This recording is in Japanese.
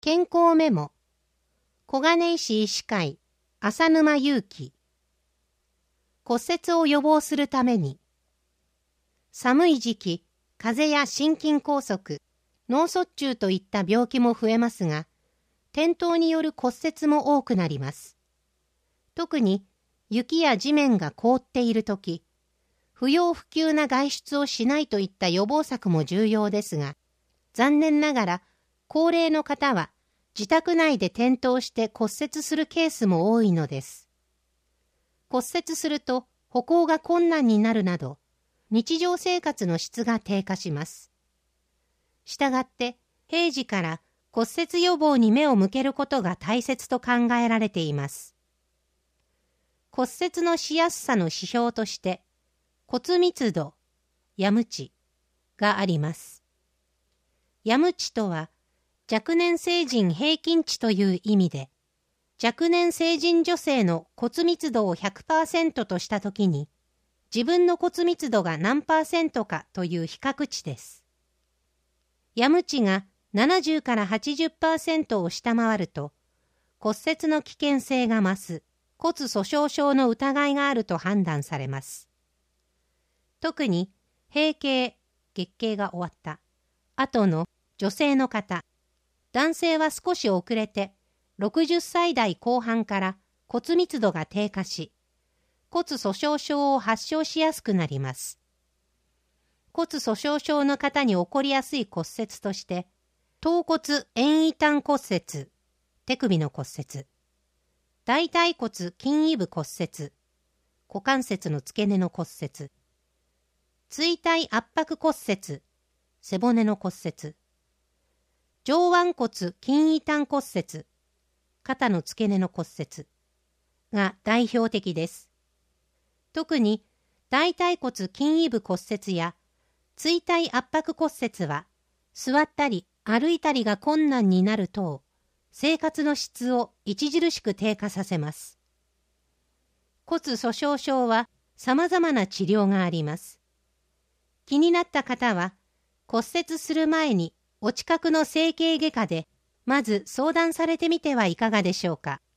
健康メモ。小金井市医師会、浅沼祐樹。骨折を予防するために。寒い時期、風邪や心筋梗塞、脳卒中といった病気も増えますが、転倒による骨折も多くなります。特に雪や地面が凍っているとき、不要不急な外出をしないといった予防策も重要ですが、残念ながら高齢の方は自宅内で転倒して骨折するケースも多いのです。骨折すると歩行が困難になるなど、日常生活の質が低下します。したがって、平時から骨折予防に目を向けることが大切と考えられています。骨折のしやすさの指標として、骨密度、ヤム値があります。ヤム値とは、若年成人平均値という意味で、若年成人女性の骨密度を 100% としたときに、自分の骨密度が何%かという比較値です。ヤム値が70から 80% を下回ると、骨折の危険性が増す骨粗しょう症の疑いがあると判断されます。特に、閉経、月経が終わった後の女性の方、男性は少し遅れて、60歳代後半から骨密度が低下し、骨粗しょう症を発症しやすくなります。骨粗しょう症の方に起こりやすい骨折として、頭骨遠位端骨折、手首の骨折、大腿骨筋位部骨折、股関節の付け根の骨折、椎体圧迫骨折、背骨の骨折、上腕骨筋位端骨折、肩の付け根の骨折が代表的です。特に大腿骨筋位部骨折や椎体圧迫骨折は座ったり歩いたりが困難になる等、生活の質を著しく低下させます。骨粗しょう症は様々な治療があります。気になった方は骨折する前にお近くの整形外科でまず相談されてみてはいかがでしょうか。